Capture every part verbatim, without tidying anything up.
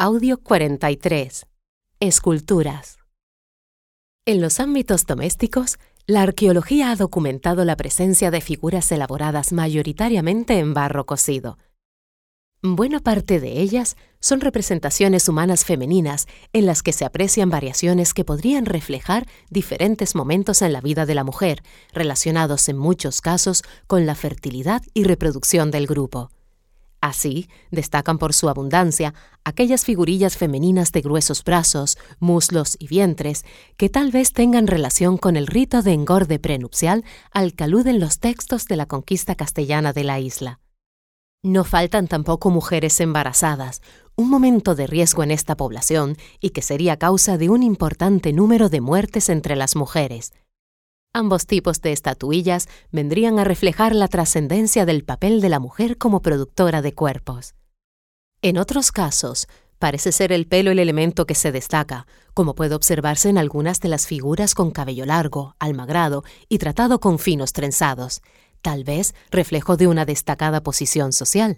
Audio cuarenta y tres. Esculturas. En los ámbitos domésticos, la arqueología ha documentado la presencia de figuras elaboradas mayoritariamente en barro cocido. Buena parte de ellas son representaciones humanas femeninas en las que se aprecian variaciones que podrían reflejar diferentes momentos en la vida de la mujer, relacionados en muchos casos con la fertilidad y reproducción del grupo. Así, destacan por su abundancia aquellas figurillas femeninas de gruesos brazos, muslos y vientres que tal vez tengan relación con el rito de engorde prenupcial al que aluden los textos de la conquista castellana de la isla. No faltan tampoco mujeres embarazadas, un momento de riesgo en esta población y que sería causa de un importante número de muertes entre las mujeres. Ambos tipos de estatuillas vendrían a reflejar la trascendencia del papel de la mujer como productora de cuerpos. En otros casos, parece ser el pelo el elemento que se destaca, como puede observarse en algunas de las figuras con cabello largo, almagrado y tratado con finos trenzados, tal vez reflejo de una destacada posición social.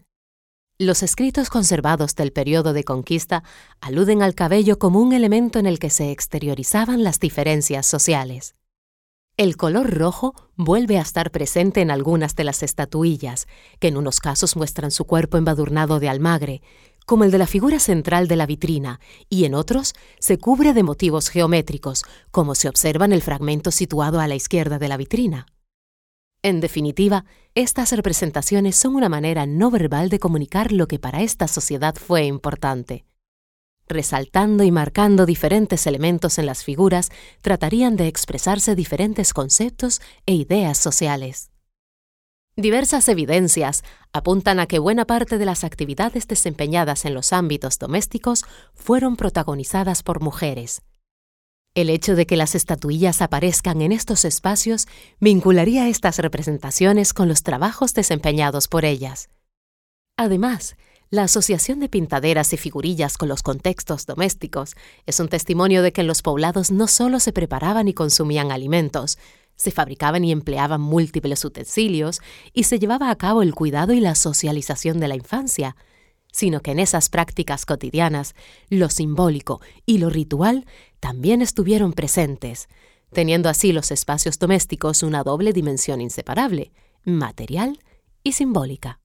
Los escritos conservados del periodo de conquista aluden al cabello como un elemento en el que se exteriorizaban las diferencias sociales. El color rojo vuelve a estar presente en algunas de las estatuillas, que en unos casos muestran su cuerpo embadurnado de almagre, como el de la figura central de la vitrina, y en otros se cubre de motivos geométricos, como se observa en el fragmento situado a la izquierda de la vitrina. En definitiva, estas representaciones son una manera no verbal de comunicar lo que para esta sociedad fue importante. Resaltando y marcando diferentes elementos en las figuras, tratarían de expresarse diferentes conceptos e ideas sociales. Diversas evidencias apuntan a que buena parte de las actividades desempeñadas en los ámbitos domésticos fueron protagonizadas por mujeres. El hecho de que las estatuillas aparezcan en estos espacios vincularía estas representaciones con los trabajos desempeñados por ellas. Además, la asociación de pintaderas y figurillas con los contextos domésticos es un testimonio de que en los poblados no solo se preparaban y consumían alimentos, se fabricaban y empleaban múltiples utensilios y se llevaba a cabo el cuidado y la socialización de la infancia, sino que en esas prácticas cotidianas, lo simbólico y lo ritual también estuvieron presentes, teniendo así los espacios domésticos una doble dimensión inseparable, material y simbólica.